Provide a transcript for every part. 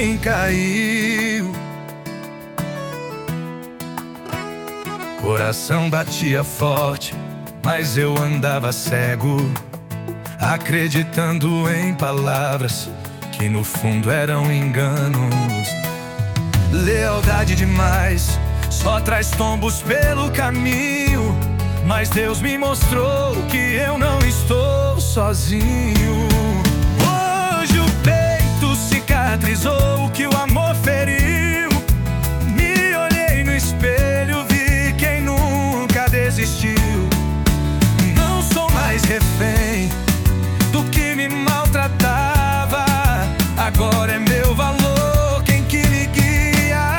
quem caiu. Coração batia forte, mas eu andava cego, acreditando em palavras que no fundo eram enganos. Lealdade demais só traz tombos pelo caminho, mas Deus me mostrou que eu não estou sozinho. Hoje o peito cicatrizou o que o amor feriu. Me olhei no espelho, vi quem nunca desistiu. Não sou mais refém do que me maltratava, agora é meu valor quem que me guia.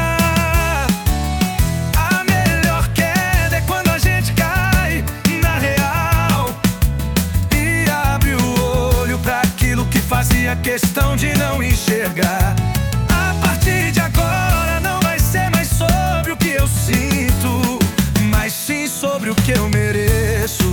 A melhor queda é quando a gente cai na real e abre o olho pra aquilo que fazia questão de não enxergar. A partir de agora não vai ser mais sobre o que eu sinto, mas sim sobre o que eu mereço.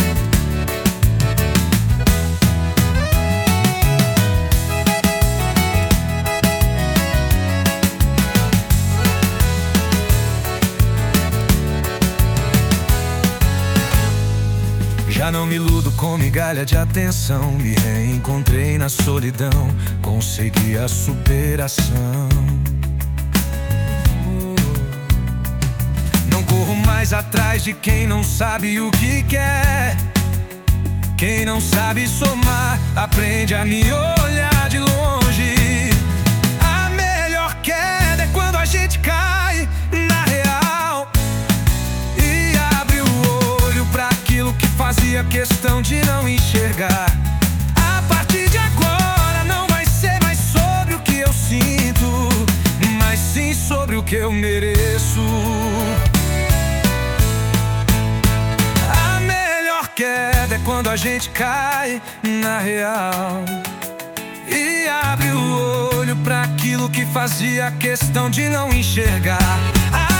Já não me iludo com migalha de atenção, me reencontrei na solidão, consegui a superação. Não corro mais atrás de quem não sabe o que quer. Quem não sabe somar, aprende a me olhar de longe. A melhor queda é quando a gente cai na real e abre o olho pra aquilo que fazia questão de não enxergar. A partir de agora não vai ser mais sobre o que eu sinto, mas sim sobre o que eu mereço. A melhor queda é quando a gente cai na real e abre o olho pra aquilo que fazia questão de não enxergar.